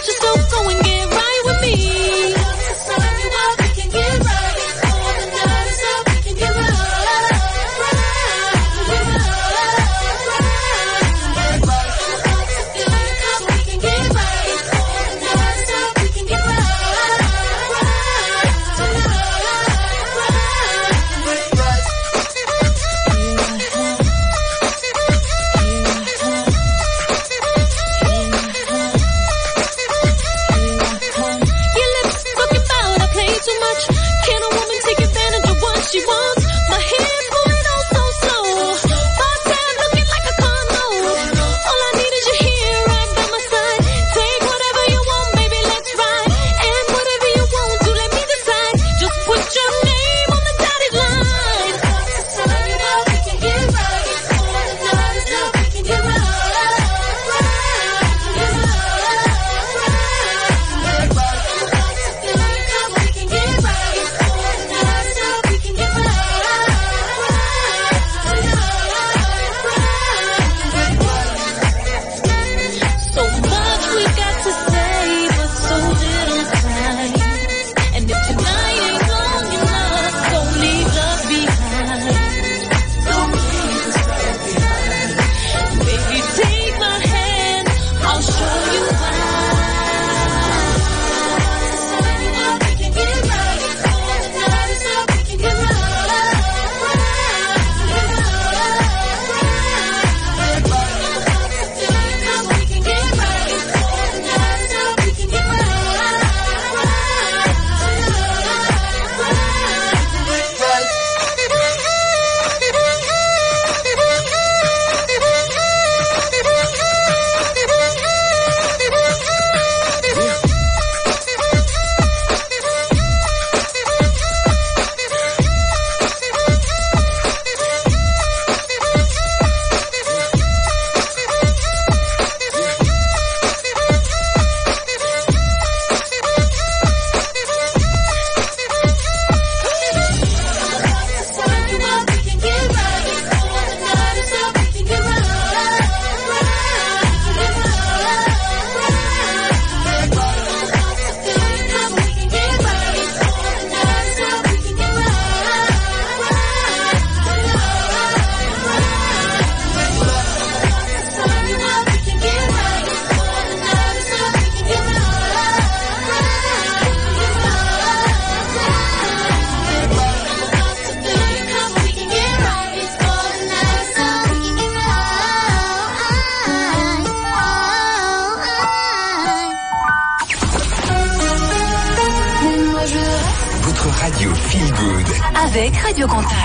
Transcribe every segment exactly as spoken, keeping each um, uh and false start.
Radio Feel Good. Avec Radio Contact.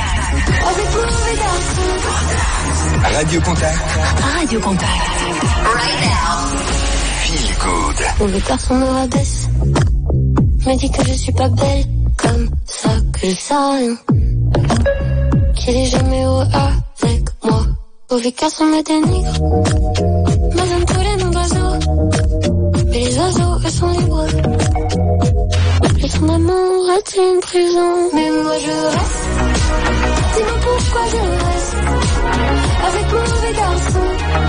Radio Contact. Radio Contact. Right now. Feel Good. Mauvais garçon me rabaisse. Me dit que je suis pas belle. Comme ça que je sais rien. Qu'il est jamais heureux avec moi. Mauvais garçon me dénigre. Me donne tous les noms d'oiseaux. Mais les oiseaux, eux sont libres. Et son amour est une prison. Mais moi je reste. Dis-moi pourquoi je reste avec mon mauvais garçon.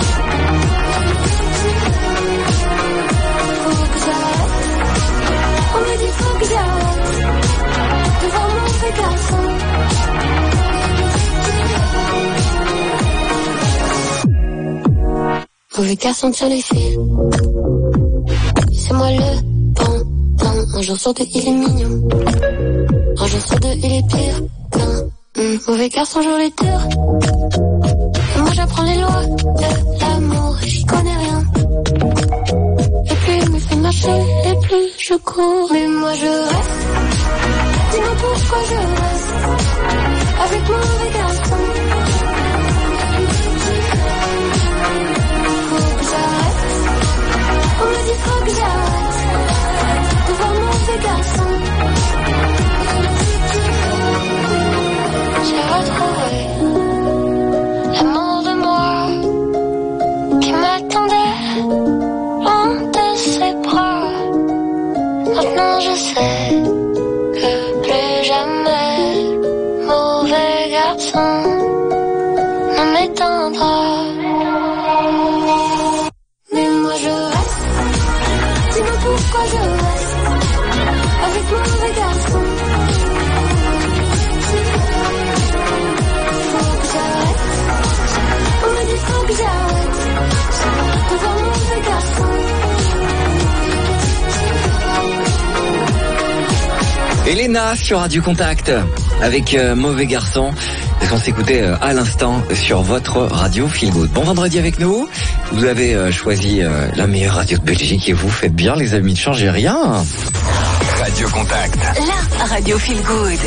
Faut que j'arrête. On me dit faut que j'arrête de voir mon mauvais garçon. Mauvais garçon sur les fils. C'est moi le bon. Un jour sur deux, il est mignon. Un jour sur deux, il est pire qu'un mmh, mauvais garçon, jour les durs. Et moi, j'apprends les lois de l'amour. J'y connais rien. Et plus il me fait marcher, et plus je cours. Mais moi, je reste. Dis-moi pourquoi je reste avec mon mauvais garçon. Faut que j'arrête. On me dit faut que j'arrête de voir mon mauvais garçon. J'ai retrouvé l'amour de moi qui m'attendait loin de ses bras. Maintenant je sais que plus jamais mauvais garçon ne m'éteindra. Mais moi je reste. Dis-moi Elena sur Radio Contact avec euh, Mauvais Garçon. C'est qu'on s'écoutait euh, à l'instant sur votre radio Feel Good. Bon vendredi avec nous. Vous avez euh, choisi euh, la meilleure radio de Belgique et vous faites bien les amis, ne changez rien. Radio Contact. La radio Feel Good.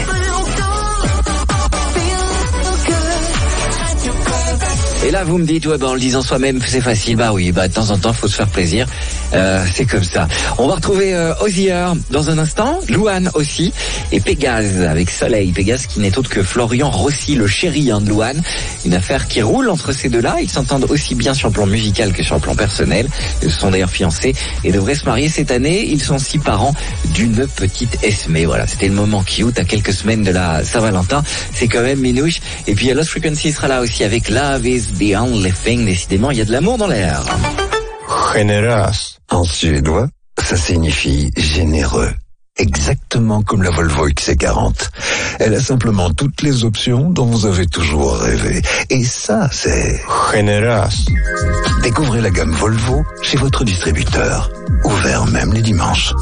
Et là, vous me dites, ouais, bah, en le disant soi-même, c'est facile. Bah oui, bah, de temps en temps, faut se faire plaisir. Euh, c'est comme ça. On va retrouver euh, Ozier dans un instant, Louane aussi, et Pégase avec Soleil. Pégase qui n'est autre que Florian Rossi, le chéri hein, de Louane. Une affaire qui roule entre ces deux-là. Ils s'entendent aussi bien sur le plan musical que sur le plan personnel. Ils se sont d'ailleurs fiancés et devraient se marier cette année. Ils sont six parents d'une petite Esmée. Voilà, c'était le moment cute à quelques semaines de la Saint-Valentin. C'est quand même minouche. Et puis Lost Frequency sera là aussi avec Love is the only thing. Décidément, il y a de l'amour dans l'air. Generös. En suédois, ça signifie généreux. Exactement comme la Volvo X C quarante. Elle a simplement toutes les options dont vous avez toujours rêvé. Et ça, c'est... Generös. Découvrez la gamme Volvo chez votre distributeur. Ouvert même les dimanches.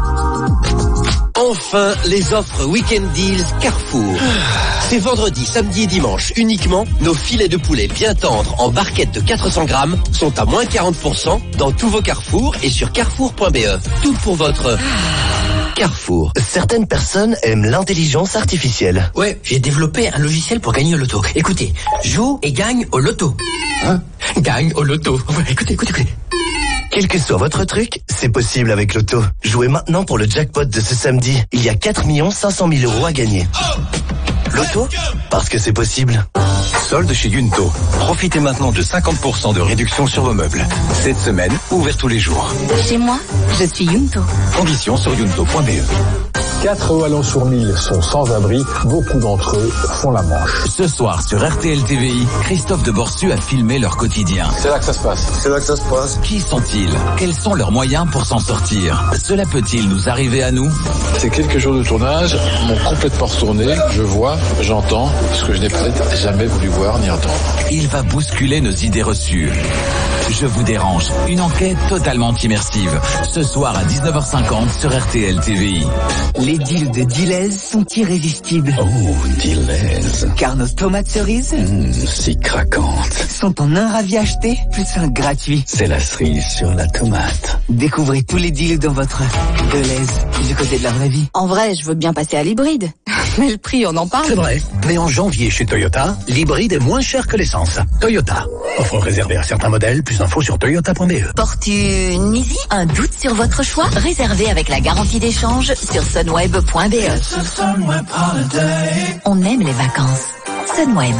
Enfin, les offres Weekend Deals Carrefour. C'est vendredi, samedi et dimanche uniquement. Nos filets de poulet bien tendres en barquette de quatre cents grammes sont à moins quarante pour cent dans tous vos Carrefour et sur carrefour point b e. Tout pour votre Carrefour. Certaines personnes aiment l'intelligence artificielle. Ouais, j'ai développé un logiciel pour gagner au loto. Écoutez, joue et gagne au loto. Hein? Gagne au loto. Ouais, écoutez, écoutez, écoutez. Quel que soit votre truc, c'est possible avec Loto. Jouez maintenant pour le jackpot de ce samedi. Il y a quatre millions cinq cent mille euros à gagner. Loto, parce que c'est possible. Solde chez Yunto. Profitez maintenant de cinquante pour cent de réduction sur vos meubles. Cette semaine, ouvert tous les jours. Chez moi, je suis Yunto. Conditions sur yunto point b e. Quatre Wallons sur mille sont sans abri. Beaucoup d'entre eux font la manche. Ce soir sur R T L T V I, Christophe de Borsu a filmé leur quotidien. C'est là que ça se passe. C'est là que ça se passe. Qui sont-ils? Quels sont leurs moyens pour s'en sortir? Cela peut-il nous arriver à nous? Ces quelques jours de tournage m'ont complètement retourné. Je vois, j'entends ce que je n'ai peut-être jamais voulu voir ni entendre. Il va bousculer nos idées reçues. Je vous dérange. Une enquête totalement immersive. Ce soir à dix-neuf heures cinquante sur R T L T V I. Les deals de Deleuze sont irrésistibles. Oh, Deleuze. Car nos tomates cerises, mmh, si craquantes, sont en un ravi acheté, plus un gratuit. C'est la cerise sur la tomate. Découvrez tous les deals dans votre Deleuze, du côté de la vraie vie. En vrai, je veux bien passer à l'hybride. Mais le prix, on en parle. C'est vrai. Mais en janvier chez Toyota, l'hybride est moins cher que l'essence. Toyota. Offre réservée à certains modèles. Plus d'infos sur toyota point b e. Portes-tu une Easy? Un doute sur votre choix? Réservé avec la garantie d'échange sur sunweb point b e. On aime les vacances. Sunweb.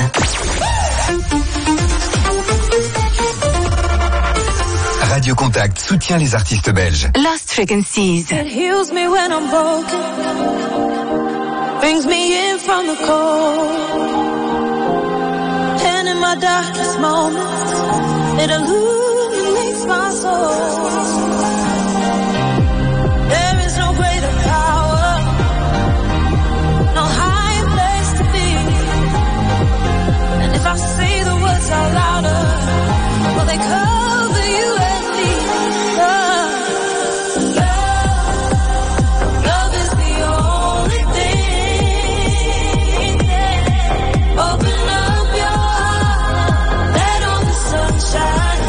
Radio Contact soutient les artistes belges. Lost Frequencies. It heals me when I'm broken. Brings me in from the cold. And in my darkest moments, it illuminates my soul. There is no greater power, no higher place to be. And if I say the words out louder, will they cover you and me? Love, love, love is the only thing. Open up your heart, let all the sunshine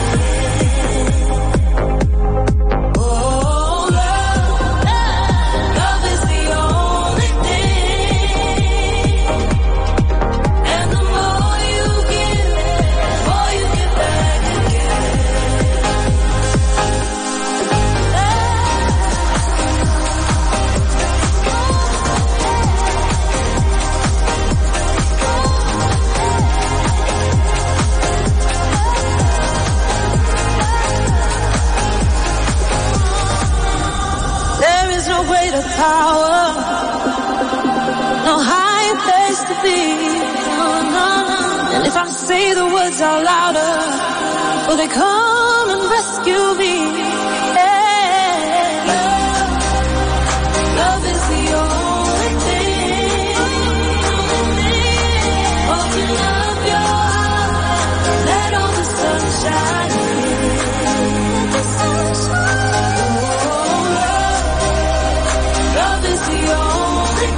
in. Oh, love, love is the only thing. And the more you give, the more you get back again. There is no greater power, no higher place to be. No, no, no. And if I say the words out louder, will they come and rescue me? Yeah. Love, love is the only thing. Open up your heart, let all the sunshine in. Oh, love, love is the only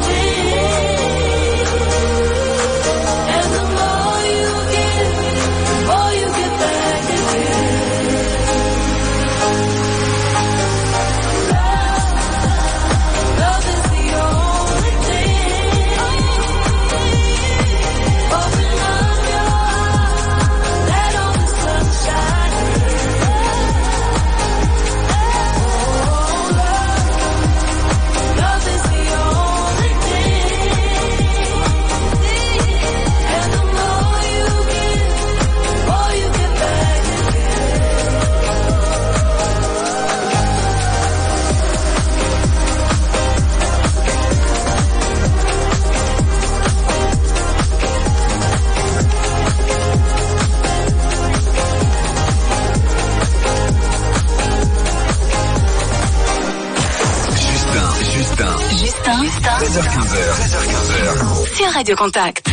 seize heures quinze heures. seize heures quinze heures. Sur Radio Contact.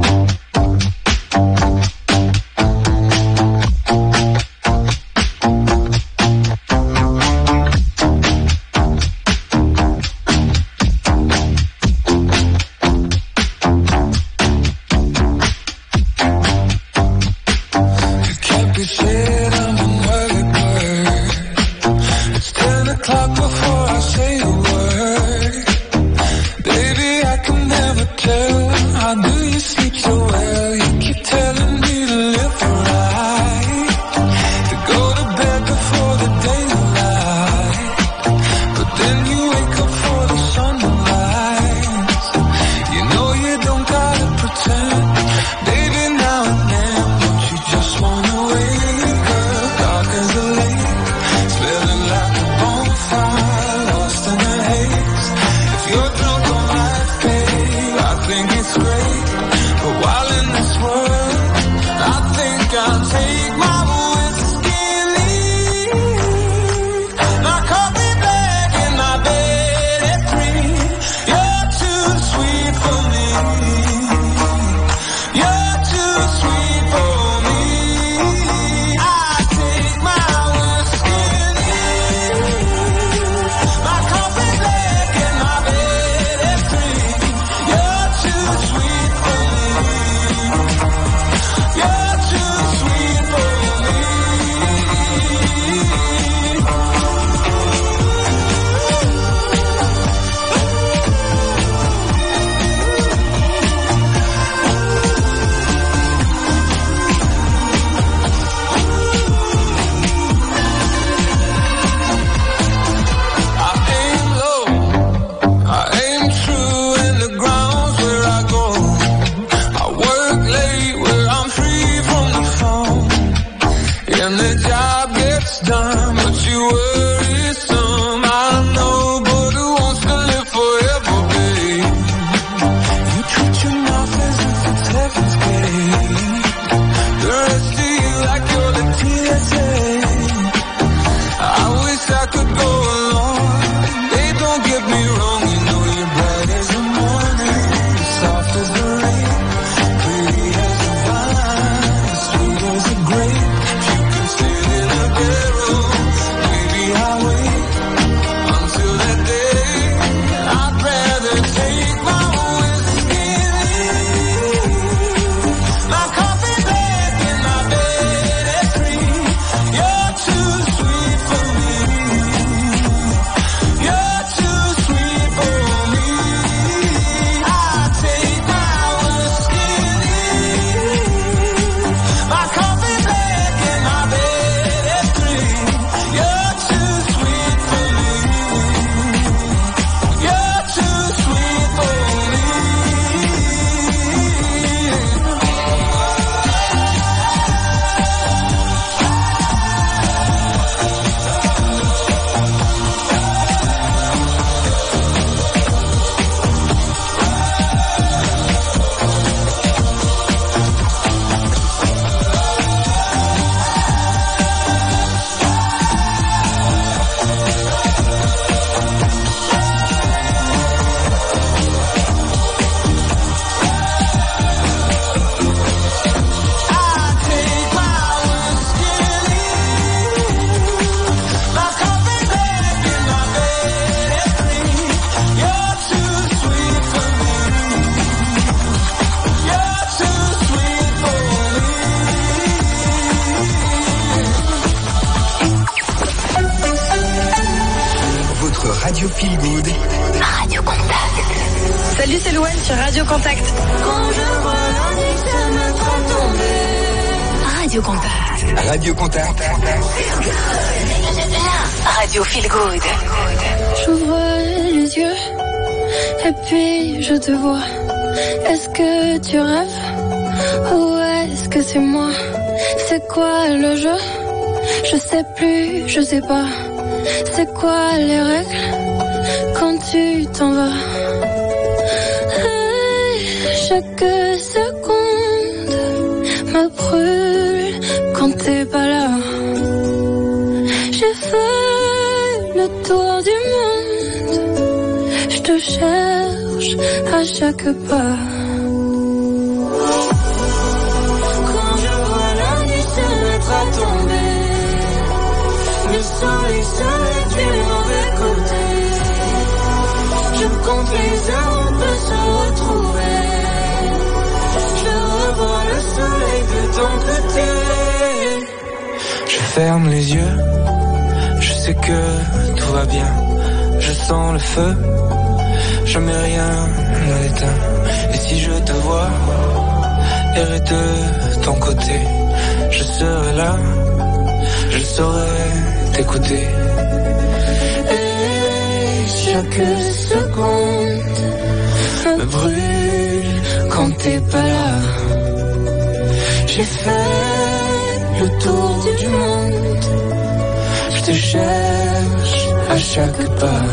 Radio Feel Good. Radio Contact. Salut, c'est Louane sur Radio Contact. Quand je vois la nuit se mettre à tomber. Radio Contact. Radio Contact. Radio Feel Good. J'ouvre les yeux et puis je te vois. Est-ce que tu rêves ou est-ce que c'est moi? C'est quoi le jeu? Je sais plus, je sais pas. C'est quoi les règles quand tu t'en vas? Hey, chaque seconde me brûle quand t'es pas là. J'ai fait le tour du monde, je te te cherche à chaque pas. Quand je vois la nuit se mettre à tomber, le soleil se lève du mauvais côté. Je compte les heures, on peut se retrouver. Je revois le soleil de ton côté. Je ferme les yeux, je sais que tout va bien. Je sens le feu, je mets rien à l'éteindre. Et si je te vois errer de ton côté, je serai là, je saurai t'écouter. Et chaque seconde me brûle quand t'es pas là. J'ai fait le tour du monde, je te cherche à chaque pas.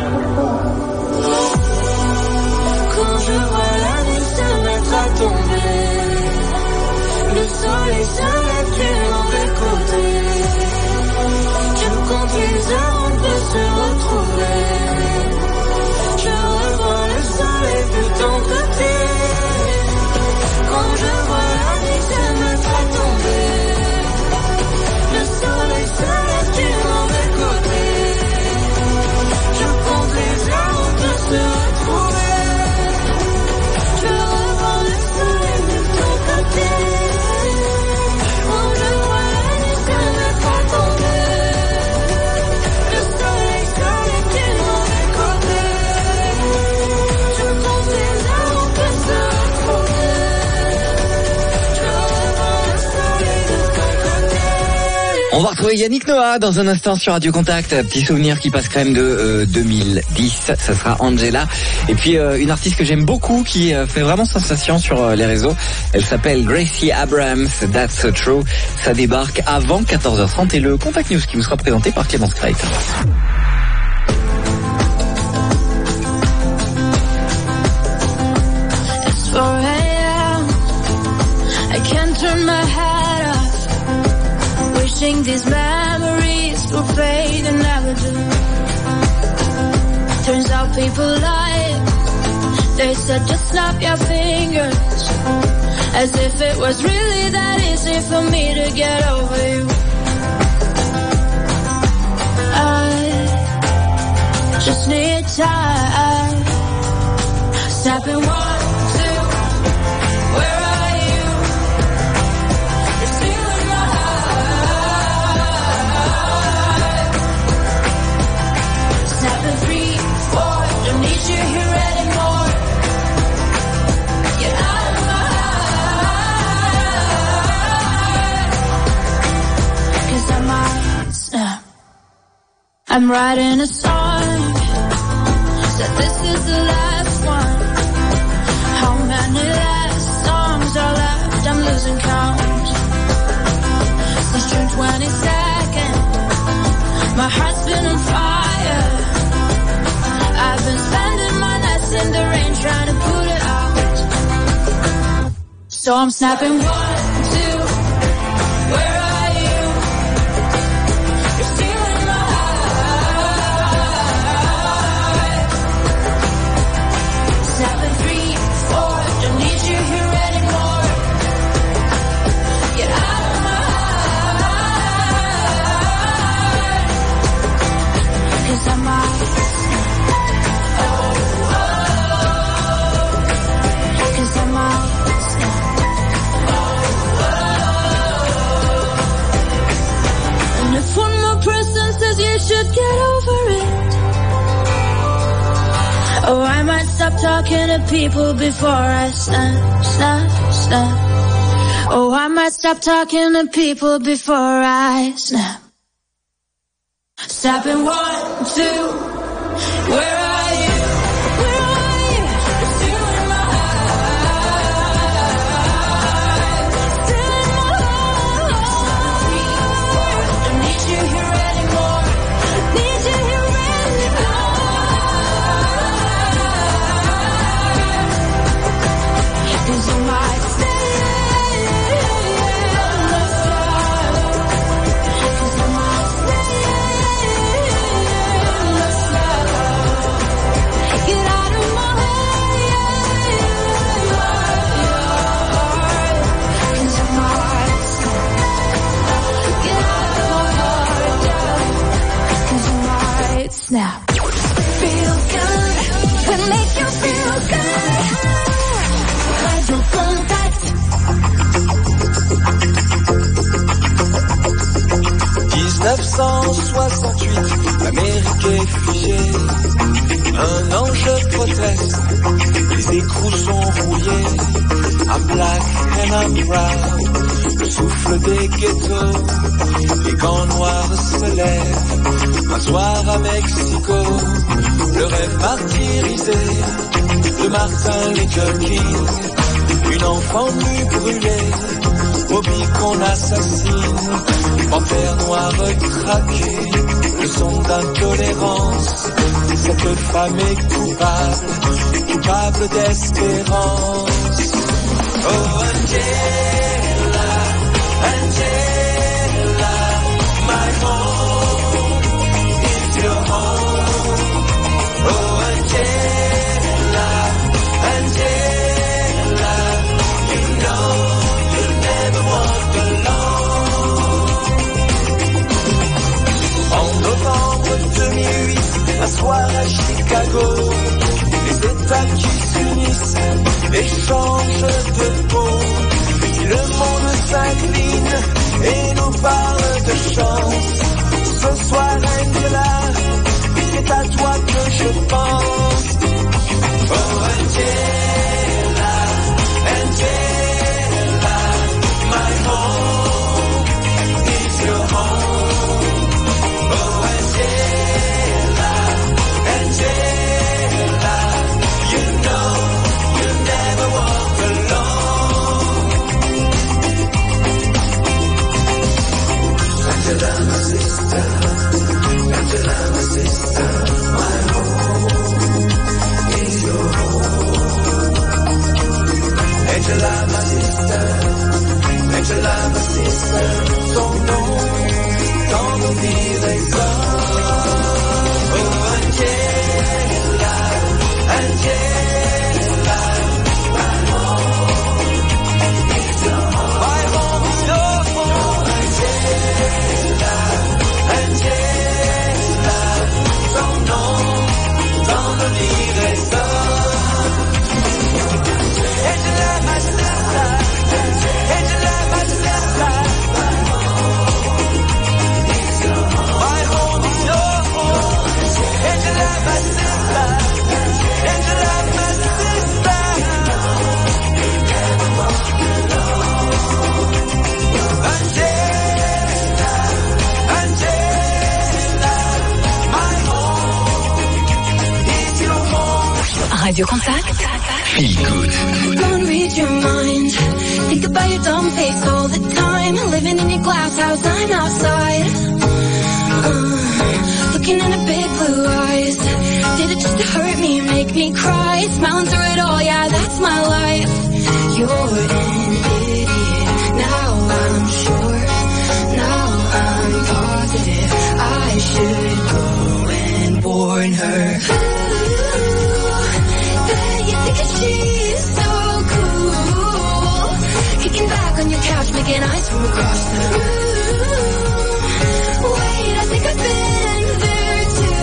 Quand je vois la nuit se mettre à tomber, le soleil se lève du mauvais côté. Je compte les heures, on peut se retrouver. Je revois le soleil de ton côté. Quand je vois la nuit se mettre à tomber, le soleil se lève du mauvais côté. Je compte les heures, on peut se retrouver. Je revois le soleil de ton côté. Quand je vois la nuit se mettre à tomber, le soleil se lève du mauvais côté. Je compte les heures, on peut se retrouver. Je revois le soleil de ton côté. On va retrouver Yannick Noah dans un instant sur Radio Contact. Petit souvenir qui passe quand même de euh, deux mille dix. Ça sera Angela. Et puis euh, une artiste que j'aime beaucoup qui euh, fait vraiment sensation sur euh, les réseaux. Elle s'appelle Gracie Abrams. That's So True. Ça débarque avant quatorze heures trente et le Contact News qui vous sera présenté par Clémence Crête. It's four a.m. I can't turn my head off. Wishing these memories will fade and never do. Turns out people lie. They said just snap your fingers, as if it was really that easy for me to get over you. I just need time. Snapping one, two, where are you? You're still in my heart. Snapping three, four, don't need you here anymore. Get out of my heart. 'Cause I might snap. I'm writing a song, said this is the last one. How many last songs are left? I'm losing count. Since June twenty-second, my heart's been on fire. I've been spending my nights in the rain trying to put it out. So I'm snapping one, two, where are you? You're still in my heart. Snapping three, four, don't need you here anymore. Get out of my heart. 'Cause I might snap. Oh, oh. 'Cause I might snap. Oh, oh. And if one more person says you should get over it, oh, I might stop talking to people before I snap, snap, snap. Oh, I might stop talking to people before I snap. Snapping one, two, where are you? Where are you? You're still in my heart. Still in my heart. Don't need you here anymore. Need you here anymore. 'Cause you might stay on the side. 'Cause you might stay on the side. snap. Feel good, we'll make you feel good. Radio Contact. dix-neuf cent soixante-huit, l'Amérique est figée. Un ange proteste, les écrous sont rouillés. I'm black and I'm proud. Le souffle des ghettos, les gants noirs se lèvent. Un soir à Mexico, le rêve martyrisé de Martin Luther King. Une enfant nue brûlée, Bobby qu'on assassine. Panthère noire craquée, le son d'intolérance. Cette femme est coupable, coupable d'espérance. Oh Angela, Angela, my home is your home. Oh Angela, Angela, you know you'll never walk alone. En novembre deux mille huit, un soir à Chicago, les États qui s'unissent échangent de peau. Si le monde s'incline et nous parle de chance, ce soir Angela, c'est à toi que je pense. Oh Angela, Angela, my home is your home. Oh Angela, Angela, you know you'll never walk alone. Angela, my sister, Angela, my sister, my home is your home. Angela, my sister, Angela, my sister, son nom dans nos vies résonne. Oh Angela, Angela, my home is your home. My home is your home. Angela, Angela, son nom dans nos vies résonne. Angela, my sister, Angela, my sister, my home is your home. My home is your home. Angela, my sister, Angela, my sister. You never walk alone. Angela, Angela, my home is your home. Radio Contact. Feel good. Don't read your mind. Think about your dumb face all the time. Living in your glass house, I'm outside. Uh, looking into big blue eyes. Did it just to hurt me, make me cry? Smiling through it all, yeah, that's my life. You're an idiot. Now I'm sure. Now I'm positive. I should go and warn her. You think she's so cool, kicking back on your couch, making eyes from across the room. Wait, I think I've been there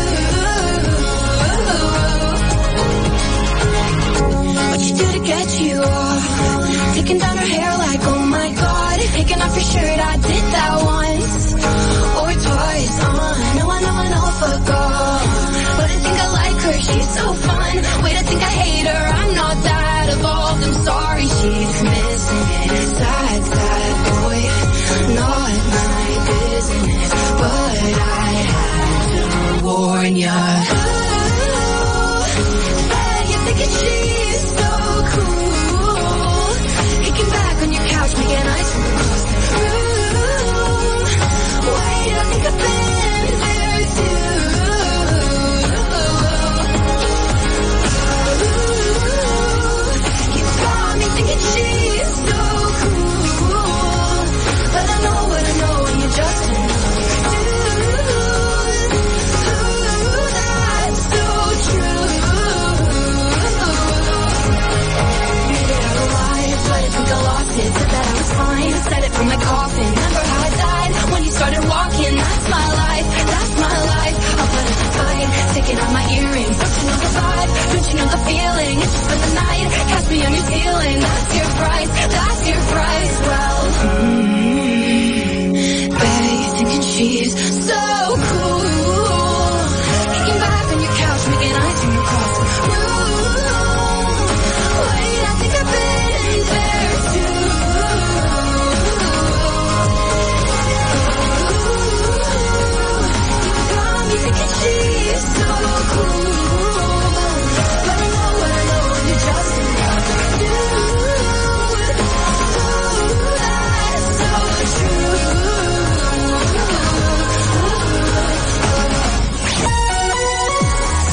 too. What you do to get you off? Taking down her hair like, oh my god. Taking off your shirt, I did that once or twice. Uh, no, I know, I know, fuck off. But I think I like her, she's so fun. Wait, I think I hate her, I'm not that evolved. I'm sorry, she's missing it. Sad, sad boy, not my business. But I have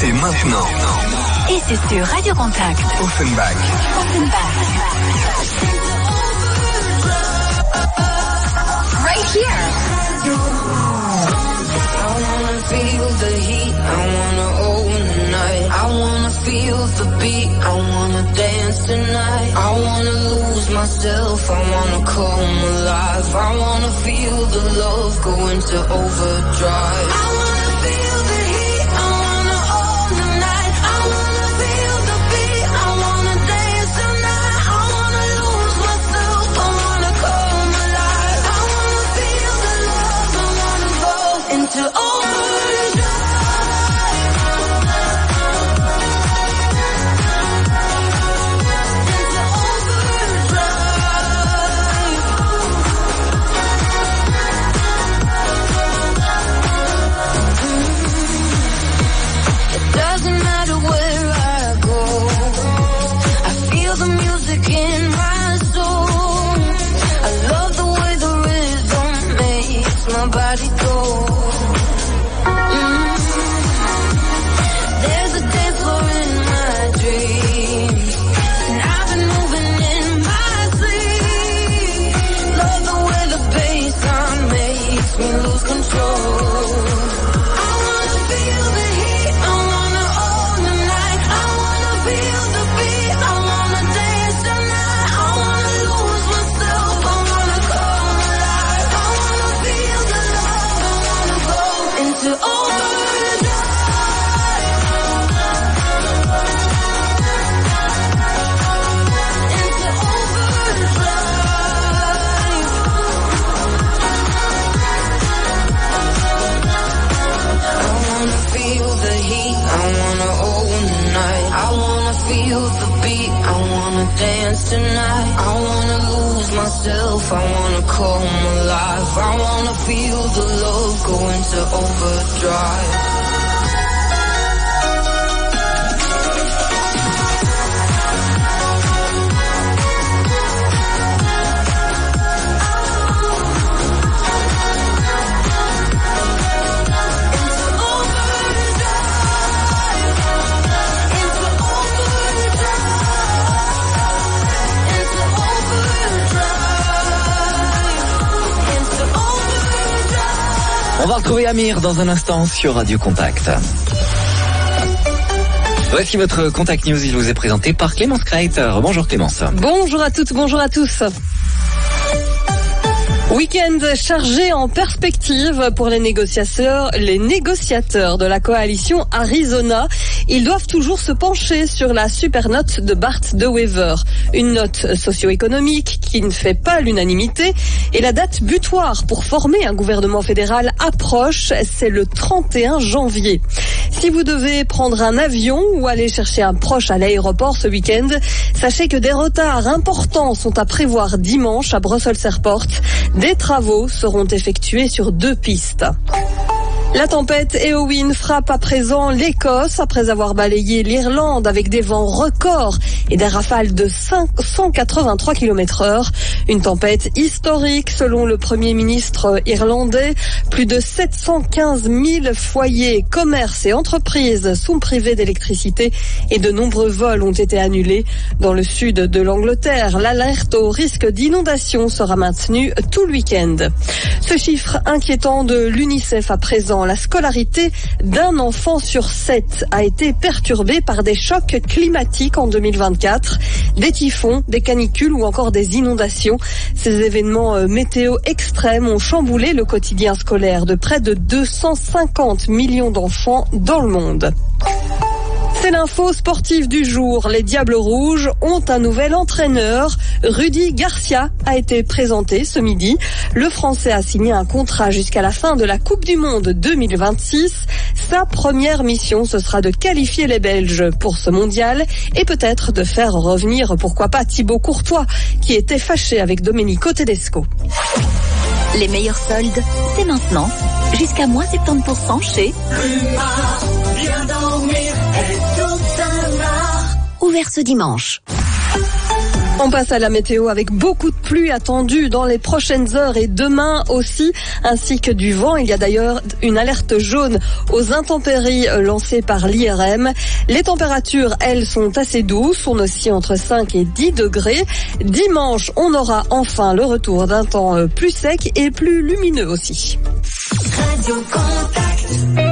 c'est maintenant. Et c'est sur Radio Contact. Offenbach. Offenbach. Right here. I wanna feel the heat, I wanna own the night. I wanna feel the beat, I wanna dance tonight. I wanna lose myself, I wanna come alive. I wanna feel the love go into overdrive. I wanna feel the heat, I wanna own the night. I wanna feel the beat, I wanna dance tonight. I wanna lose myself, I wanna come alive. I wanna feel the love, I wanna go into overdrive. In my soul, I love the way the rhythm makes my body go. Mm. There's a dance floor in my dreams, and I've been moving in my sleep. Love the way the bassline makes me lose control. I wanna feel the heat, I wanna own the night. I wanna feel the beat, I wanna dance tonight. I wanna lose myself, I wanna come alive. I wanna feel the love, I wanna go into overdrive. Into overdrive. I wanna feel the heat, I wanna own the night. I wanna feel the beat, I wanna dance tonight. I wanna lose myself, I wanna come alive. I wanna feel the love go into overdrive. On va retrouver Amir dans un instant sur Radio Contact. Voici votre Contact News, il vous est présenté par Clémence Kreiter. Bonjour Clémence. Bonjour à toutes, bonjour à tous. Week-end chargé en perspective pour les négociateurs, les négociateurs de la coalition Arizona. Ils doivent toujours se pencher sur la super note de Bart de Wever. Une note socio-économique qui ne fait pas l'unanimité. Et la date butoir pour former un gouvernement fédéral approche, c'est le trente et un janvier. Si vous devez prendre un avion ou aller chercher un proche à l'aéroport ce week-end, sachez que des retards importants sont à prévoir dimanche à Brussels Airport. Des travaux seront effectués sur deux pistes. La tempête Eowyn frappe à présent l'Écosse après avoir balayé l'Irlande avec des vents records et des rafales de cent quatre-vingt-trois kilomètres heure. Une tempête historique selon le Premier ministre irlandais. Plus de sept cent quinze mille foyers, commerces et entreprises sont privés d'électricité et de nombreux vols ont été annulés. Dans le sud de l'Angleterre, l'alerte au risque d'inondation sera maintenue tout le week-end. Ce chiffre inquiétant de l'UNICEF à présent. La scolarité d'un enfant sur sept a été perturbée par des chocs climatiques en deux mille vingt-quatre, des typhons, des canicules ou encore des inondations. Ces événements météo extrêmes ont chamboulé le quotidien scolaire de près de deux cent cinquante millions d'enfants dans le monde. C'est l'info sportive du jour. Les Diables Rouges ont un nouvel entraîneur. Rudy Garcia a été présenté ce midi. Le Français a signé un contrat jusqu'à la fin de la Coupe du Monde deux mille vingt-six. Sa première mission, ce sera de qualifier les Belges pour ce mondial et peut-être de faire revenir, pourquoi pas, Thibaut Courtois, qui était fâché avec Domenico Tedesco. Les meilleurs soldes, c'est maintenant. Jusqu'à moins soixante-dix pour cent chez Bien dormir et tout un art. Ouvert ce dimanche. On passe à la météo avec beaucoup de pluie attendue dans les prochaines heures et demain aussi, ainsi que du vent. Il y a d'ailleurs une alerte jaune aux intempéries lancée par l'I R M. Les températures, elles, sont assez douces. On oscille entre cinq et dix degrés. Dimanche, on aura enfin le retour d'un temps plus sec et plus lumineux aussi. Radio Contact.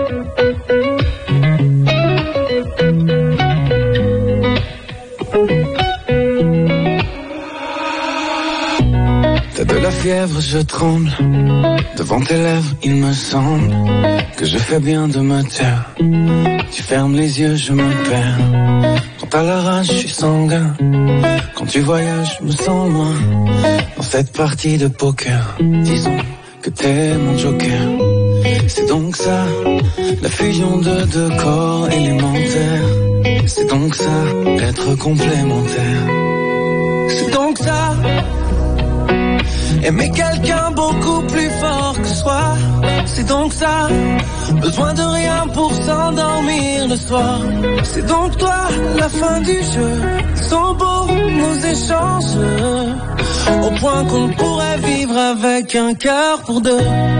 T'as de la fièvre, je tremble. Devant tes lèvres, il me semble que je fais bien de me taire. Tu fermes les yeux, je me perds. Quand t'as la rage, je suis sanguin. Quand tu voyages, je me sens loin. Dans cette partie de poker, disons que t'es mon joker. C'est donc ça, la fusion de deux corps élémentaires. C'est donc ça, être complémentaire. C'est donc ça, aimer quelqu'un beaucoup plus fort que soi. C'est donc ça, besoin de rien pour s'endormir le soir. C'est donc toi, la fin du jeu. Sont beaux nos échanges, au point qu'on pourrait vivre avec un cœur pour deux.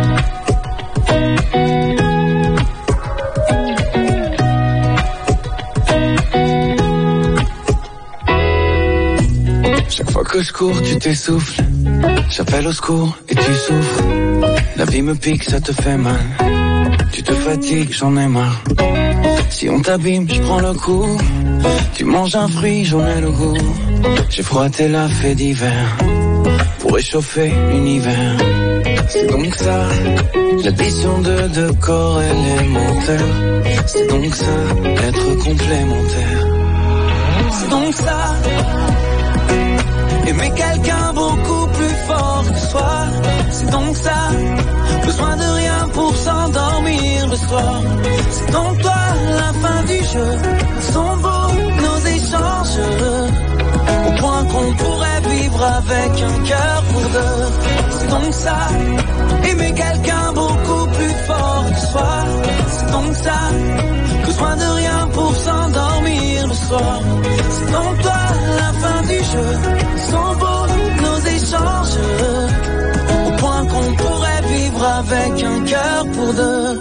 Chaque fois que je cours, tu t'essouffles. J'appelle au secours et tu souffres. La vie me pique, ça te fait mal. Tu te fatigues, j'en ai marre. Si on t'abîme, je prends le coup. Tu manges un fruit, j'en ai le goût. J'ai froid, t'es la fée d'hiver pour réchauffer l'univers. C'est donc ça, l'addition de deux corps élémentaires. C'est donc ça, être complémentaire. C'est donc ça, aimer quelqu'un beaucoup plus fort que soi. C'est donc ça, besoin de rien pour s'endormir le soir. C'est donc toi, la fin du jeu. Sont beaux nos échanges, au point qu'on pourrait vivre avec un cœur pour deux. C'est donc ça, aimer quelqu'un beaucoup plus fort que soi. C'est donc ça, besoin de rien pour s'endormir le soir. C'est donc toi, la fin du jeu. Sont beaux nos échanges, au point qu'on pourrait vivre avec un cœur pour deux.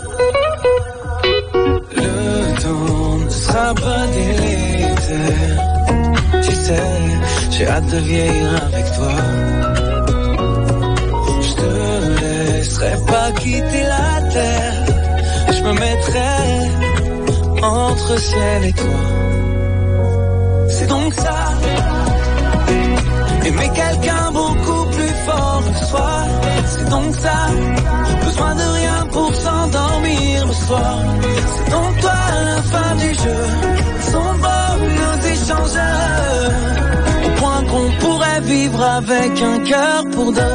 Le temps ne sera pas délétère. Tu sais, j'ai hâte de vieillir avec toi. Je te laisserai pas quitter la terre. Je me mettrai entre ciel et toi. C'est donc ça, aimer quelqu'un beaucoup plus fort que soi. C'est donc ça, besoin de rien pour s'endormir le soir. C'est donc toi, la fin du jeu. Sont beaux nos échanges, au point qu'on pourrait vivre avec un cœur pour deux.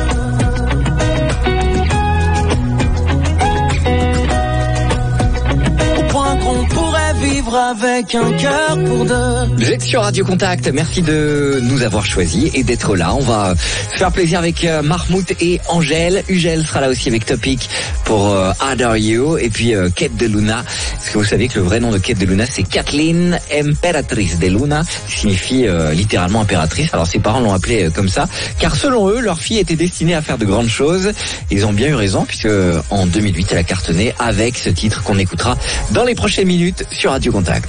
On pourrait vivre avec un cœur pour deux. Vous êtes sur Radio Contact, merci de nous avoir choisis et d'être là. On va faire plaisir avec euh, Mahmoud et Angèle. Ugel sera là aussi avec Topic pour euh, Adore You. Et puis euh, Kate de Luna. Est-ce que vous savez que le vrai nom de Kate de Luna, c'est Kathleen Emperatrice de Luna, qui signifie euh, littéralement impératrice. Alors ses parents l'ont appelée euh, comme ça, car selon eux, leur fille était destinée à faire de grandes choses. Ils ont bien eu raison, puisque euh, en deux mille huit, elle a cartonné avec ce titre qu'on écoutera dans les prochaines minutes sur Radio Contact.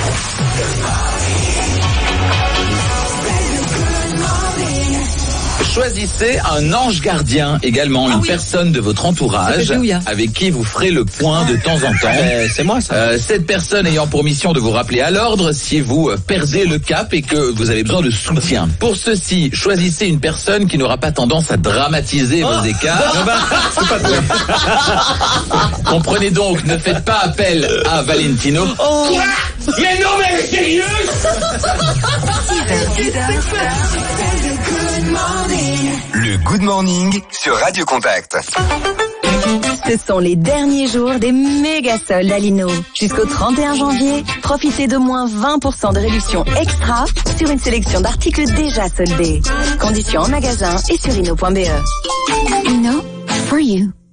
Choisissez un ange gardien également, ah une oui. personne de votre entourage avec qui vous ferez le point de temps en temps. Euh, c'est moi ça. Euh, cette personne ayant pour mission de vous rappeler à l'ordre si vous perdez le cap et que vous avez besoin de soutien. Pour ceci, choisissez une personne qui n'aura pas tendance à dramatiser oh. vos écarts. C'est pas vrai. Comprenez donc, ne faites pas appel à Valentino. Oh. Quoi? Mais non, mais elle est sérieuse? Le Good Morning sur Radio Contact. Ce sont les derniers jours des méga soldes à Lino. Jusqu'au trente et un janvier, profitez de moins vingt pour cent de réduction extra sur une sélection d'articles déjà soldés. Conditions en magasin et sur lino point b e. Lino, for you.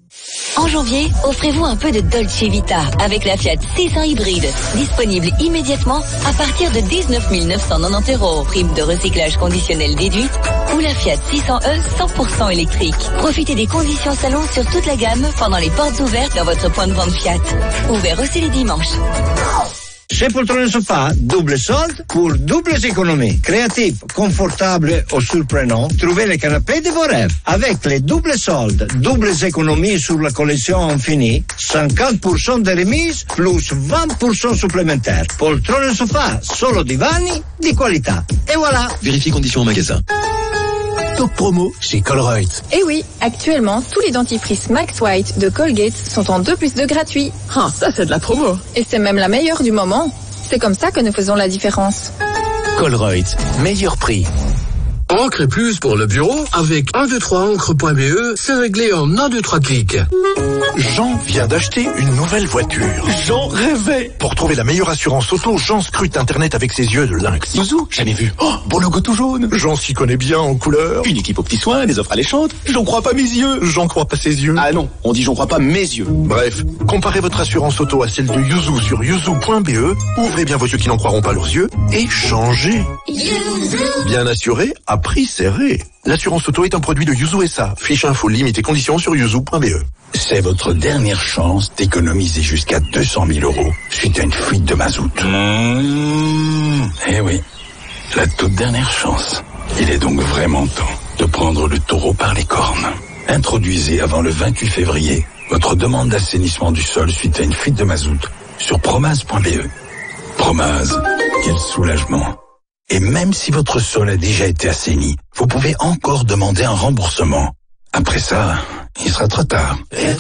En janvier, offrez-vous un peu de Dolce Vita avec la Fiat six cents hybride. Disponible immédiatement à partir de dix-neuf mille neuf cent quatre-vingt-dix euros. Prime de recyclage conditionnel déduite. Ou la Fiat six cents E cent pour cent électrique. Profitez des conditions salon sur toute la gamme pendant les portes ouvertes dans votre point de vente Fiat. Ouvert aussi les dimanches. Chez Poltrone Sofa, double solde pour doubles économies. Créatif, confortable ou surprenant, trouvez le canapé de vos rêves. Avec les doubles soldes, doubles économies sur la collection Infini, cinquante pour cent de remise plus vingt pour cent supplémentaires. Poltrone Sofa, solo divani di qualità. Et voilà. Vérifiez conditions au magasin. Top promo chez Colruyt. Et oui, actuellement, tous les dentifrices Max White de Colgate sont en deux plus deux gratuits. Ah, ça c'est de la promo. Et c'est même la meilleure du moment. C'est comme ça que nous faisons la différence. Colruyt, meilleur prix. Encre et plus pour le bureau avec un deux trois encre point b e, c'est réglé en un deux trois clics. Jean vient d'acheter une nouvelle voiture. Jean rêvait. Pour trouver la meilleure assurance auto, Jean scrute Internet avec ses yeux de lynx. Zouzou, jamais vu. Oh, beau logo tout jaune. Jean s'y connaît bien en couleur. Une équipe aux petits soins, des offres alléchantes. J'en crois pas mes yeux. J'en crois pas ses yeux. Ah non, on dit j'en crois pas mes yeux. Bref, comparez votre assurance auto à celle de Yuzu sur yuzu point b e. Ouvrez bien vos yeux qui n'en croiront pas leurs yeux et changez. Bien assuré, à prix serré. L'assurance auto est un produit de Yuzu S A. Fiche info, limite et conditions sur yuzu point b e. C'est votre dernière chance d'économiser jusqu'à deux cent mille euros suite à une fuite de mazout. Mmh. Eh oui, la toute dernière chance. Il est donc vraiment temps de prendre le taureau par les cornes. Introduisez avant le vingt-huit février votre demande d'assainissement du sol suite à une fuite de mazout sur promase point b e. Promase, quel soulagement. Et même si votre sol a déjà été assaini, vous pouvez encore demander un remboursement. Après ça, il sera trop tard.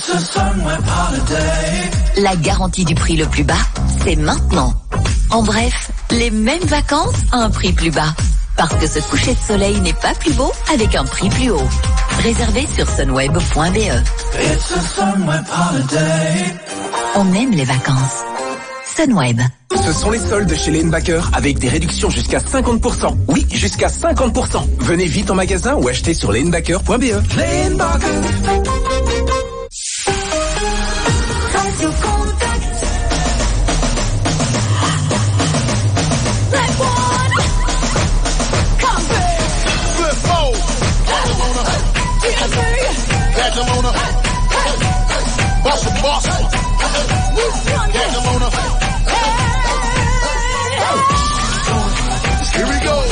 La garantie du prix le plus bas, c'est maintenant. En bref, les mêmes vacances à un prix plus bas. Parce que ce coucher de soleil n'est pas plus beau avec un prix plus haut. Réservé sur sunweb point b e. On aime les vacances. Sunweb. Ce sont les soldes chez Lane-Backer avec des réductions jusqu'à cinquante pour cent. Oui, jusqu'à cinquante pour cent. Venez vite en magasin ou achetez sur lanebacker point b e. Lane-Backer. Radio Contact. Black one. Come back. Flip mode. Catalona. Bossa bossa. Catalona. Here we go.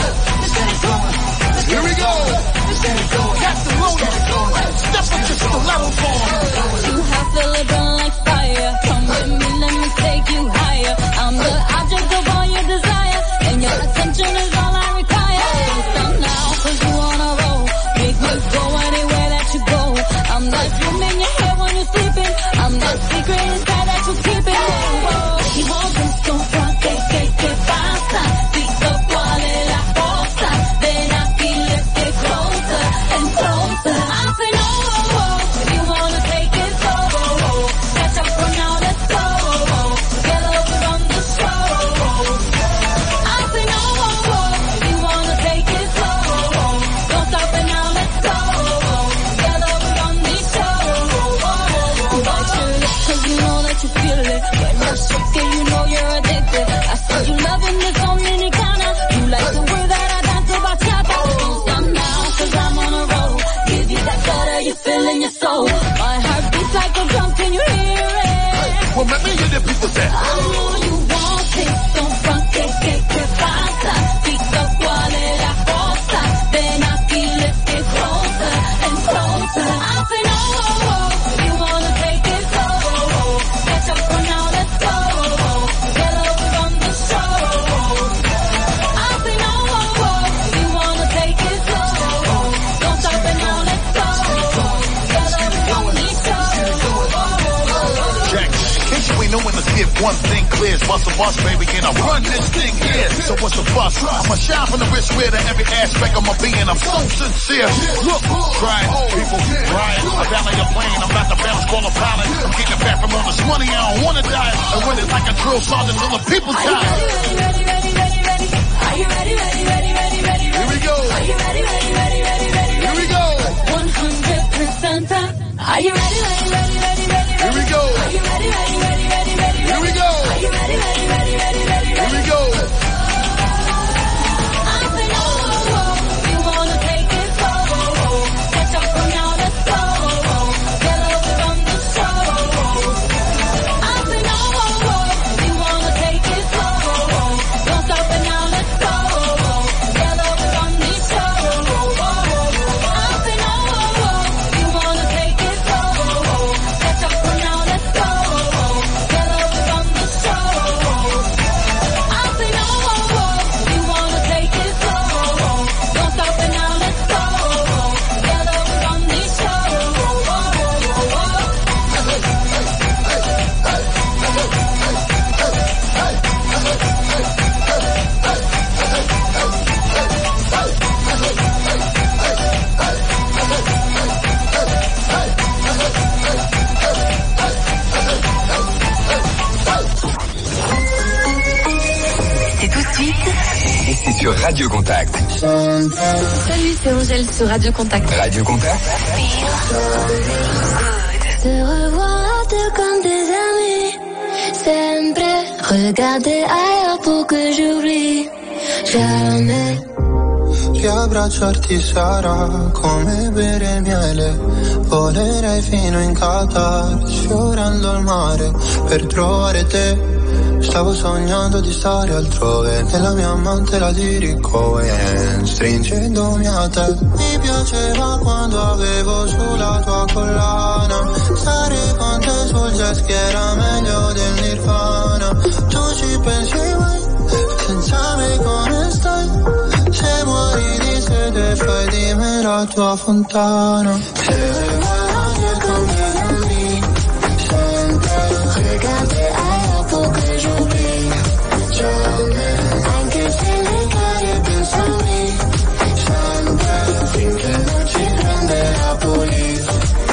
Here we go. Catalona. Step up just a level for. You have to live on like fire. Come with me, let me take you higher. I'm the object of all your desire, and your attention is all I require. Don't stop now, cause you on a roll. Make me go anywhere that you go. I'm that room in your head when you're sleeping. I'm that secret inside that you keep it. Y vos esto que que que pasa. Pico cuál es la cosa. Ven aquí, let's get closer and closer. I say no, if you wanna take it slow. Catch up for now, let's go. Get over on the show. I say no, if you wanna take it slow. Don't stop it now, let's go. Get over on the show. Bite your lip 'cause you know that you feel it. When you're shaking, you know you're addicted. I said you loving this Dominicana. You like the way that I dance to bachata. Don't stop now 'cause I'm on a roll. Give you that gutter you feel in your soul. My heart beats like a drum, can you hear it? Well, let me hear the people say. I know you want it, don't front, que, que, que pasa. Pico cuál es la cosa. Ven aquí, let's get closer and closer. I say no, if you wanna take it slow. Catch up for now, let's go. Get over on the show. I say no, if you wanna take it slow. Don't stop it now, let's go. Get over on the show. Jack, in case you ain't knowing, let's get one thing clear. It's bust a bus, baby, and I run this thing here. So what's the fuss? I'ma shine from the wrist where to every aspect of my being. I'm so sincere. Look, trying, people, right. I value a plane, I'm about to bounce, call a pilot. I'm getting back from all this money, I don't wanna die. I run it like a drill sergeant till the people die. Are you ready, ready, ready, ready, ready? Here we go. Are you ready, ready, ready, ready, ready? Here we go. one hundred percent. Are you ready, ready, ready, ready, ready? Here we go. Are you ready, ready, ready, ready, ready? Here we go. Are you ready, ready, ready, ready, ready? Here we go. I've been all you wanna take it slow. Catch up from now, let's go. Get over on the show. I've been all you wanna take it slow. Don't stop it now, let's go. Get over on the show. I've been all you wanna take it slow. Catch up from now, let's go. Get over on the show. I've been all you wanna take it slow. Don't stop it now, let's go. Get over on the show. C'est tout de suite. Et c'est sur Radio Contact. Salut, c'est Angèle sur Radio Contact. Radio Contact. Te revoir deux comme des amis. Sempre regarder ailleurs pour que j'oublie. Jamais. Riabbracciarti sarà come bere miele. Volerei fino in Qatar, sfiorando il mare per trovare te. Stavo sognando di stare altrove, nella mia amante la dirico e stringendomi a te. Mi piaceva quando avevo sulla tua collana, stare con te sul jet ski era meglio del Nirvana. Tu ci pensi mai, senza me come stai? Se muori di sete fai di me la tua fontana. Se guardi con gli anni, sempre Regarder ailleurs pour que j'oublie. Jamais. Anche se le cade pensami. Sempre. Finché non ci prende la police.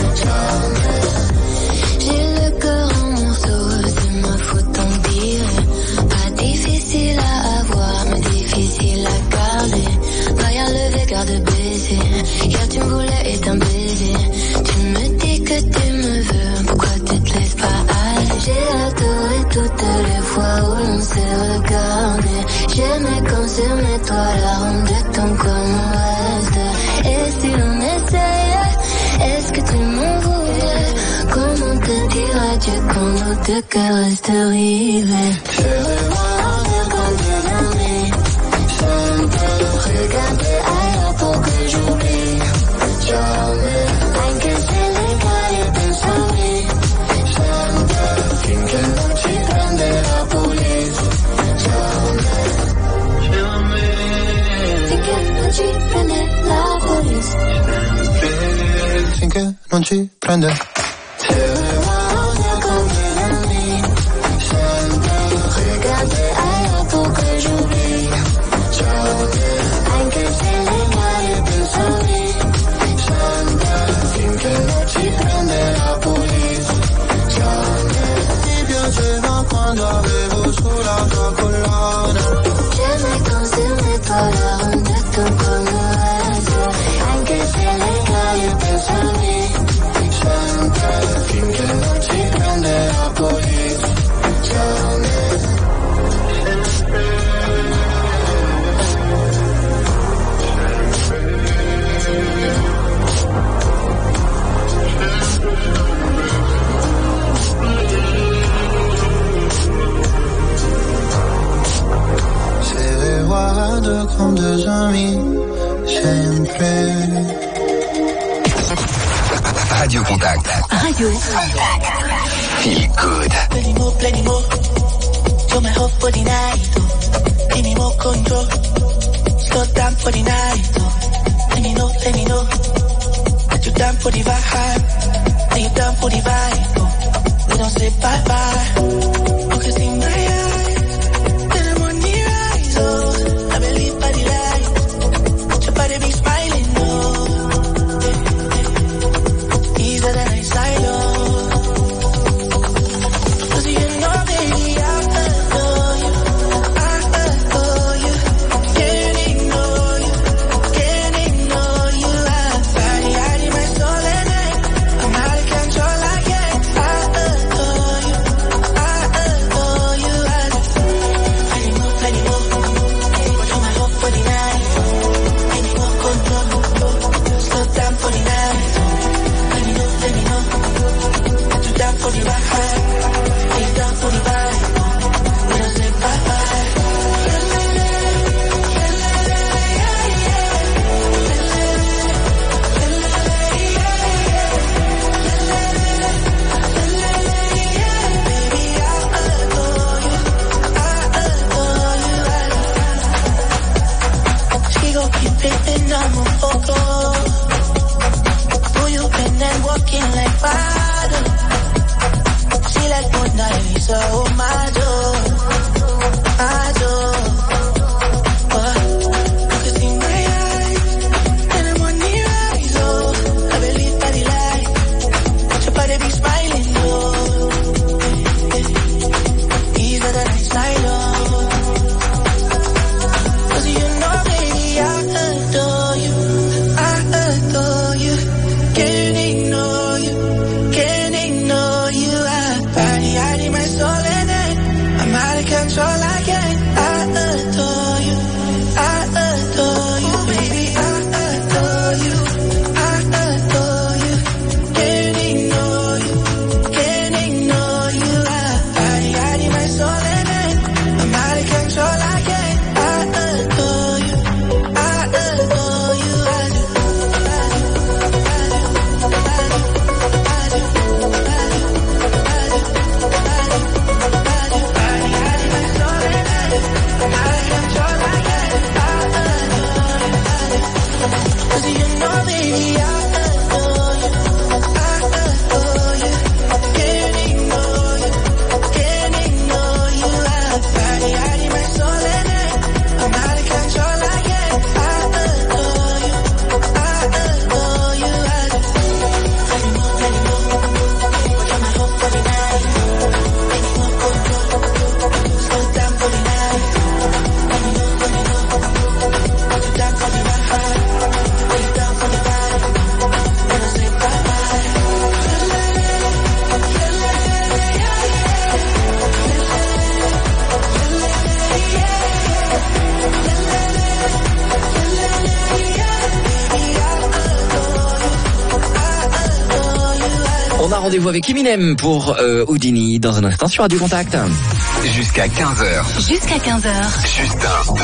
Jamais. J'ai le cœur en morceaux, c'est ma faute, tant pis. Pas difficile à avoir, mais difficile à garder. Maille levée, garde baiser. Hier tu me voulais et un baiser. Tu me dis que tu me veux, pourquoi tu te laisses pas aller? J'ai adoré toutes les fois où l'on s'est regardé. J'aimais quand sur mes toits la ronde de ton corps me reste. Et si l'on essayait, est-ce que tu m'en voudrais? Comment te dire adieu quand nos deux cœurs restent rivés? Je veux voir comme des amis. Sempre regarder ailleurs pour que j'oublie. Jamais. Anche se le cade pensami. Sempre. Finché non ci prende la police. Jamais. Finché non ci prende la police. finché non ci prende. Quando avevo sulla tua collana, je me consume para donde tú conoces, anche se le cae pensami, sempre finché non ci prende la police, guardo con deux amis, sempre. Radio Contact. Radio Contact. Feel good. Plenty more, plenty more. You're my hope for the night. Oh. Give me more control. Slow down for the night. Oh. Let me know, let me know. You down for the vibe. Are you down for the vibe? Oh. We don't say bye bye. I can see my eyes. Then I'm on the rise. Oh. I believe by the light. Your body be smiling. Oh. Easier than I silo. Can't ignore you. so my door, my door. But you can see my eyes, and I'm on your eyes, oh. I believe that he lied, your body be smiling, oh. These are the nights I know. Cause you know, baby, I adore you, I adore you. Can't ignore you, can't ignore you. I body, I need my soul in it. I'm out of control, I can't. I adore you, I adore you, baby, I adore you, I adore you. Can't ignore you, can't ignore you. I body, I need my soul in it. I'm out of control, I can't. I adore you, I adore you, I do. Cause you know, baby, I adore you, I adore you. Can't ignore you, can't ignore you. I body, I need my soul in it. I'm out of control, I can't. I adore you, I adore you. I do. Any more, any more. You're my hope for the night. Any more control. Slow down for the night. Any more, any more. Put you down for the night. Put you down for the night. And I'll say bye-bye. On a rendez-vous avec Eminem pour euh, Houdini dans un instant sur Radio Contact. Jusqu'à quinze heures. Jusqu'à quinze heures. Justin.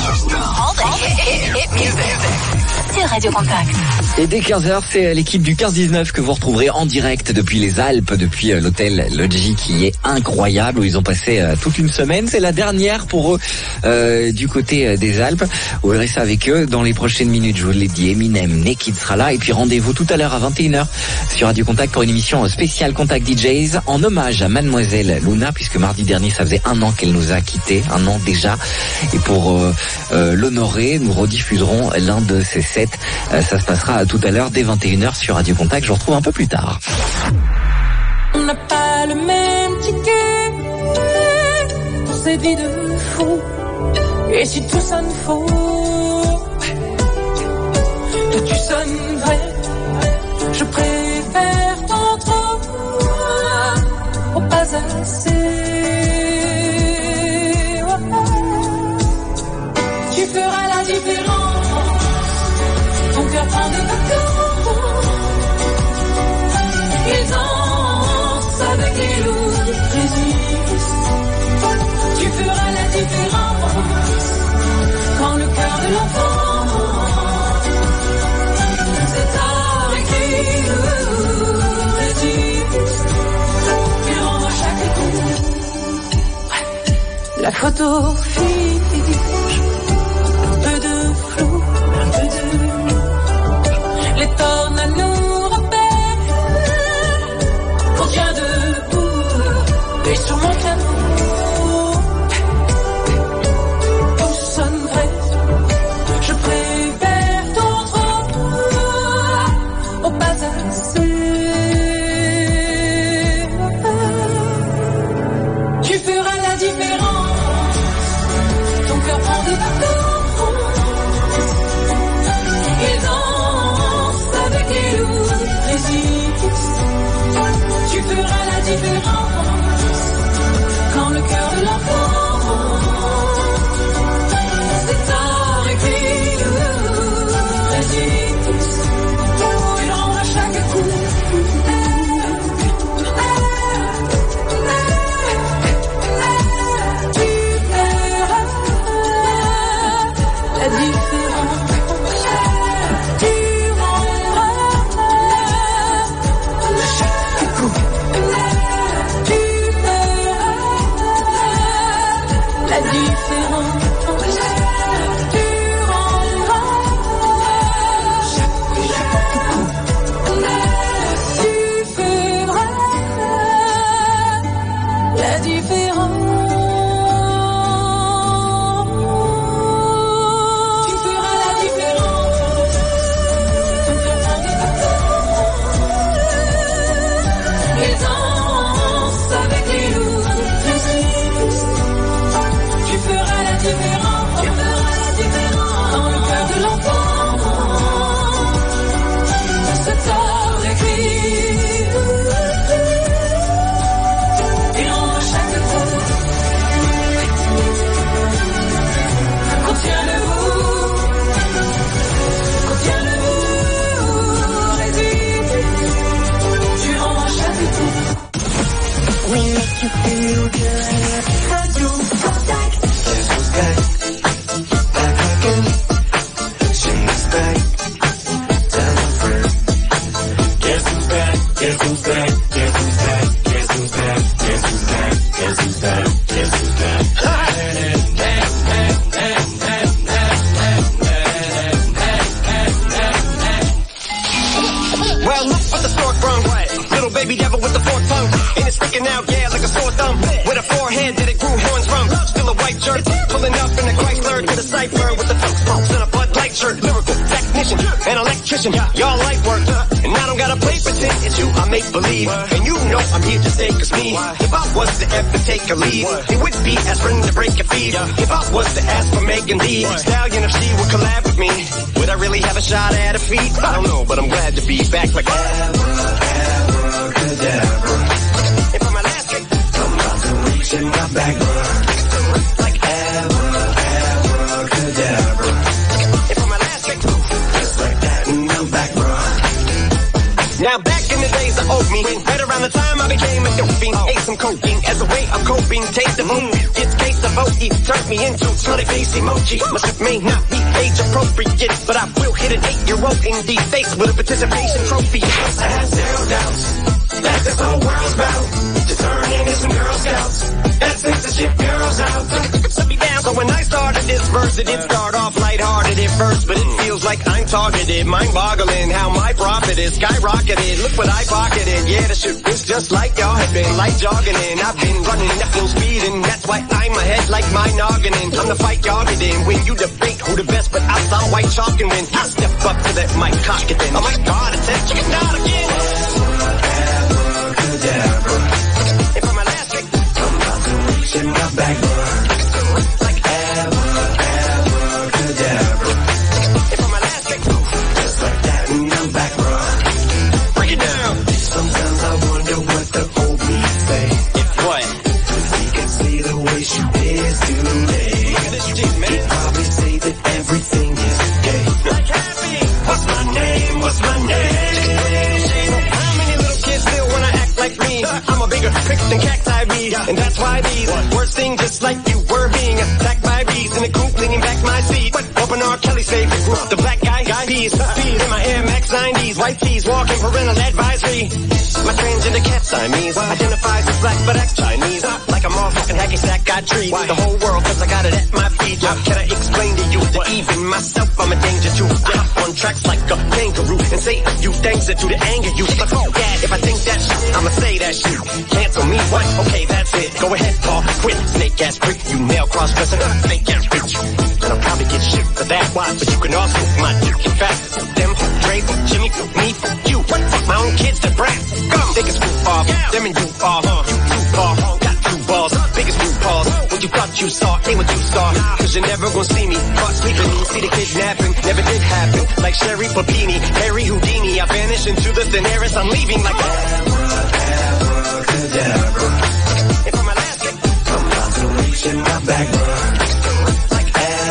Sur Radio Contact. Et dès quinze heures, c'est l'équipe du quinze dix-neuf que vous retrouverez en direct depuis les Alpes, depuis euh, l'hôtel Lodgy qui est incroyable, où ils ont passé euh, toute une semaine. C'est la dernière pour eux euh, du côté euh, des Alpes. Vous verrez ça avec eux dans les prochaines minutes. Je vous l'ai dit, Eminem, Naked sera là. Et puis rendez-vous tout à l'heure à vingt et une heures sur Radio Contact pour une émission spéciale Contact D Js en hommage à Mademoiselle Luna, puisque mardi dernier, ça faisait un an qu'elle nous a quittés, un an déjà. Et pour euh, euh, l'honorer, nous rediffuserons l'un de ses sets. Euh, ça se passera tout à l'heure dès vingt et une heures sur Radio Contact. Je vous retrouve un peu plus tard. On n'a pas le même ticket pour cette vie de fou. Et si tout sonne faux, toi tu sonnes vrai. Je préfère ton trop au pas assez. Tu feras la différence. Ton cœur prend des vacances. Il danse avec les loups, résiste. Tu feras la différence. Quand le cœur de l'enfant, c'est avec lui, résiste. Il rend à chaque coup. La photo fiche, un peu de flou, un peu de les tornes à nous repèrent. On tient debout et sur mon canot, tout sonne vrai. Je préfère ton trop au pas assez. Tu feras la différence. Ton cœur prend de passion, y'all light work. And I don't gotta play pretend, it's you I make believe. And you know I'm here to stay, cause me, if I was to ever take a lead, it would be aspirin to break your feet. If I was to ask for Megan Thee Stallion, if she would collab with me, would I really have a shot at her feet? I don't know, but I'm glad to be back like abracadabra. And for my last kick, I'm about to reach in my back, like abracadabra. And for my last kick, just like that, and I'm back, bro. Now back in the days I owed me, right around the time I became a dope fiend, ate some cocaine as a way of coping, taste the boom, it's case of O E, turned me into slutty face emoji. My shit may not be age appropriate, but I will hit an eight-year-old in the face with a participation trophy. I have zero doubts that this whole world's about to turn into some Girl Scouts. That censorship girls out. Set me down. So when I started this verse, it did start off lighthearted at first, but it feels like I'm targeted, mind-boggling how my profit is skyrocketed. Look what I pocketed. Yeah, the shit is just like y'all have been, like jogging in. I've been running at full speed, and that's why I'm ahead like my noggin. I'm the fight y'all get in. When you debate who the best, but I saw white chalk and win. I step up to that mic, cock it then. Oh my God, it's that chicken out again. And for my last kick, I'm about to reach in my back, like abracadabra. And for my last kick, just like that, and I'm back, bro. Break it down. Sometimes I wonder what the old me say. If what? If he can see the way she is today. Look at this shit, man. He'd probably say that everything is gay. Like happy. What's my name? What's my name? How many little kids still wanna act like me? I'm a bigger prick than cacti bees, and that's why these words sing just like you were being attacked by bees in the coop, leaning back my seat. But open R. Kelly's favorite group, the black guy, guy peas, peas in my Air Max nineties, white tees, walking parental advisory. My transgender cat Siamese identifies as black but acts Chinese, like a motherfucking hacky sack got trees. The whole world, cause I got it at my feet. How can I explain to you that even myself I'm a danger to? I hop on tracks like a kangaroo and say a few things that do to anger you. But oh yeah, if I think that shit, I'ma say that shit. Cancel me, what? Okay, that's it. Go ahead, Paul, quit. Snake ass prick, you nail cross dresser, fake ass bitch. And I'll probably get shit for that. Why? But you can also my dick in fact. Them, Drake, Jimmy, me, you. What? Fuck my own kids, the brat. Come, take a screw off. Them and you are, huh? You, you are, huh? Got two balls, biggest blue paws. What you thought you saw, ain't what you saw. Cause you're never gonna see me caught sleeping. See the kidnapping, never did happen. Like Sherry Papini, Harry Houdini. I vanish into the Daenerys, I'm leaving like abracadabra. And for my last kick, I'm about to reach in my back, like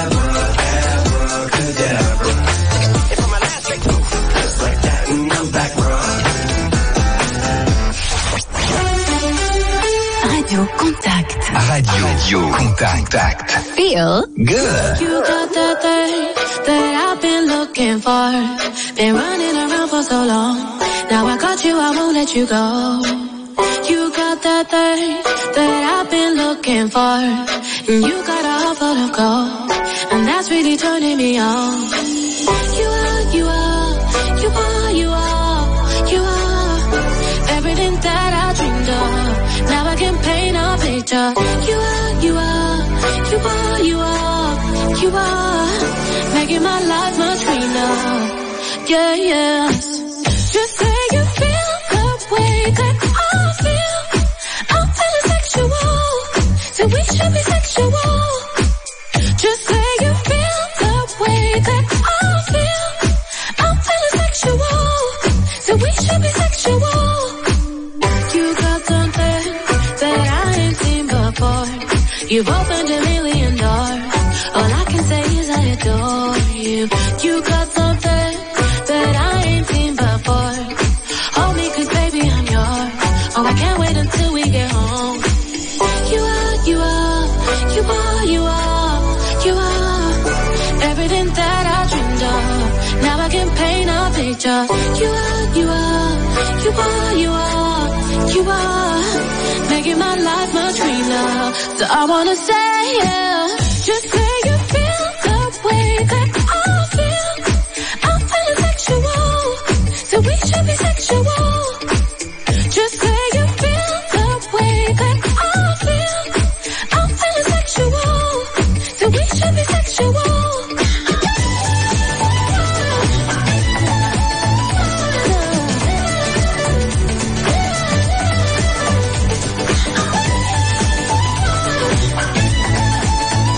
abracadabra. And for my last kick, just like that, and I'm back, bro. Radio Contact. Radio Contact. Feel good. You got that thing that I've been looking for. Been running around for so long. Now I got you, I won't let you go. You got that thing that I've been looking for. And you got a heart full of gold. And that's really turning me on. You are, you are, you are, you are, you are everything that I dreamed of. Now I can paint a picture. You are, you are, you are, you are, you are making my life much greener. Yeah, yeah. Just say you feel the way that I feel. I'm feeling sexual, so we should be sexual. Just say you feel the way that I feel. I'm feeling sexual, so we should be sexual. You got something that I ain't seen before. You've opened a million doors. All I can say is I adore you. You got something that I ain't seen before. Hold me, cause baby I'm yours. Oh, I can't wait until we get home. You are, you are, you are, you are, you are everything that I dreamed of. Now I can paint a picture. You are, you are, you are, you are, you are making my life much greener. So I wanna say yeah.